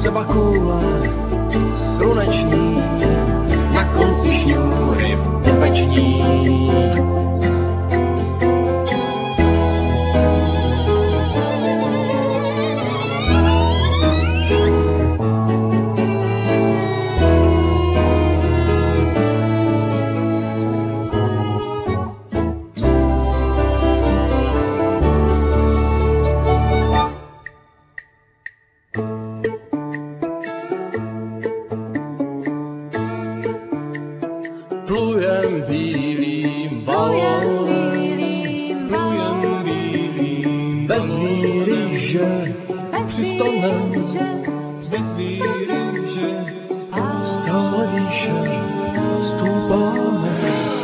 třeba koule sluneční, na konci šňůry pupeční. Plujem bílým balónem, bez výryže, při stole, stále výše stoupáme.